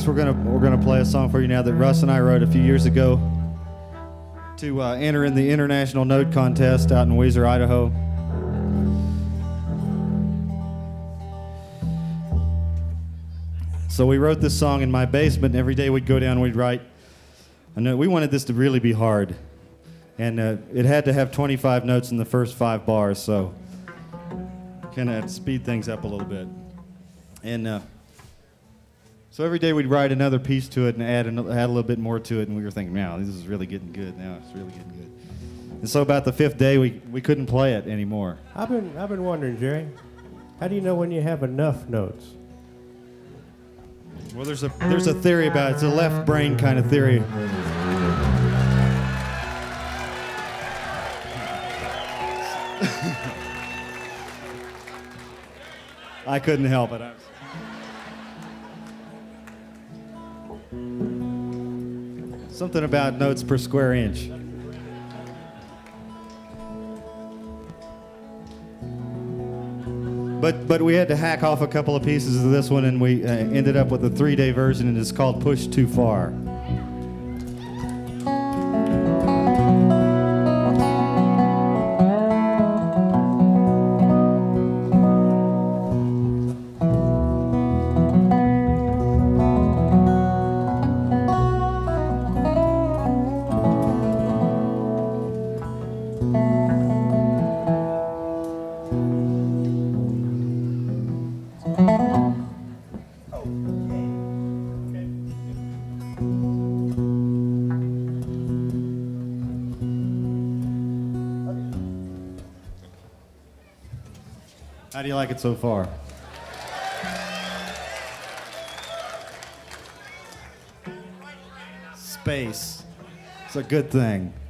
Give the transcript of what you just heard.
Next, we're gonna play a song for you now that Russ and I wrote a few years ago to enter in the International Note Contest out in Weiser, Idaho. So we wrote this song in my basement, and every day we'd go down and we'd write. And we wanted this to really be hard, and it had to have 25 notes in the first 5 bars, so kind of speed things up a little bit. And so every day we'd write another piece to it and add a little bit more to it, and we were thinking, wow, this is really getting good now. It's really getting good. And so about the 5th day, we couldn't play it anymore. I've been wondering, Jerry, how do you know when you have enough notes? Well, there's a theory about it. It's a left brain kind of theory. I couldn't help it. Something about notes per square inch. But we had to hack off a couple of pieces of this one, and we ended up with a 3-day version, and it's called Push Too Far. How do you like it so far? Space. It's a good thing.